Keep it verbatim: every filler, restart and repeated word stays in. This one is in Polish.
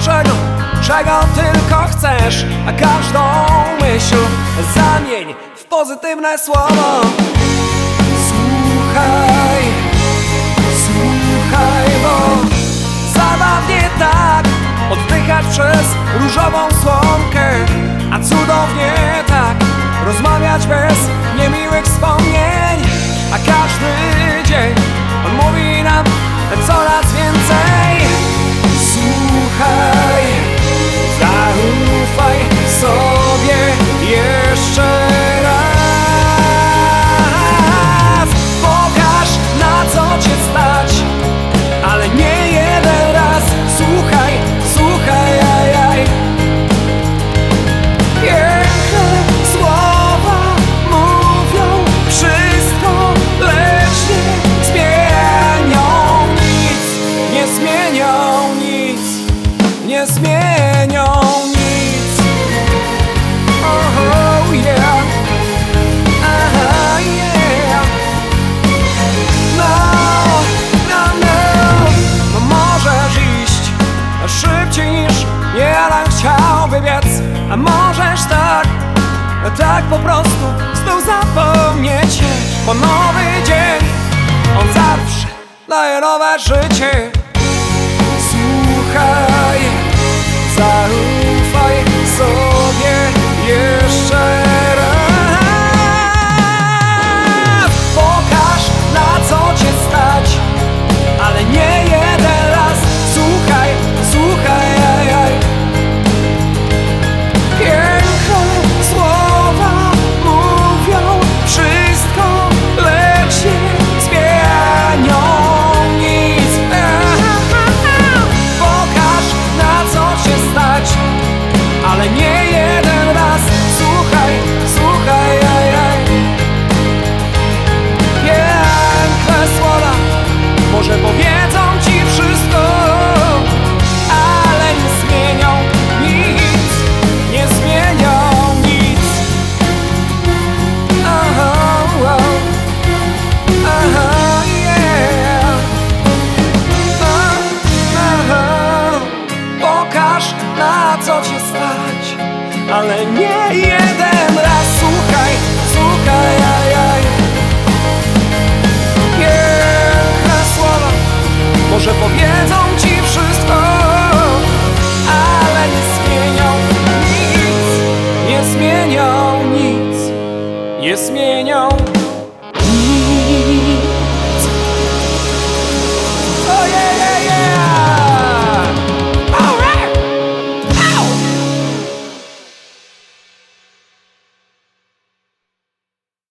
czego, czego tylko chcesz, a każdą myśl zamień w pozytywne słowo. Słuchaj, słuchaj, bo zabawnie tak oddychać przez różową słomkę, a cudownie tak rozmawiać bez niemiłych wspomnień. A każdy dzień on mówi nam coraz więcej. Słuchaj, zaufaj sobie jeszcze raz. Pokaż, na co cię stać, ale nie jeden raz. Słuchaj, słuchaj, ajaj. Piękne słowa mówią wszystko, lecz nie zmienią nic. Nie zmienią nic, nie zmienią nic. Oh yeah, aha, yeah. No, no, no. No możesz iść szybciej niż jeden chciałby biec, a możesz tak, tak po prostu znów zapomnieć się, bo nowy dzień on zawsze daje nowe życie. Słuchaj, zaufaj sobie jeszcze raz. Pokaż, na co cię stać, ale nie jeden raz. Słuchaj, słuchaj, ajaj. Piękne słowa mówią wszystko, lecz nie zmienią nic. Pokaż, na co cię stać, ale nie jeden raz. Słuchaj, słuchaj, ajaj. Piękne słowa może powiedzą ci wszystko, ale nie zmienią nic, nie zmienią nic. Aha, wow. Aha, yeah. Aha. Pokaż, na co cię stać, ale nie jeden raz. Słuchaj, słuchaj, ajaj. Piękne słowa może powiedzą ci wszystko, ale nie zmienią nic, nie zmienią nic, nie zmienią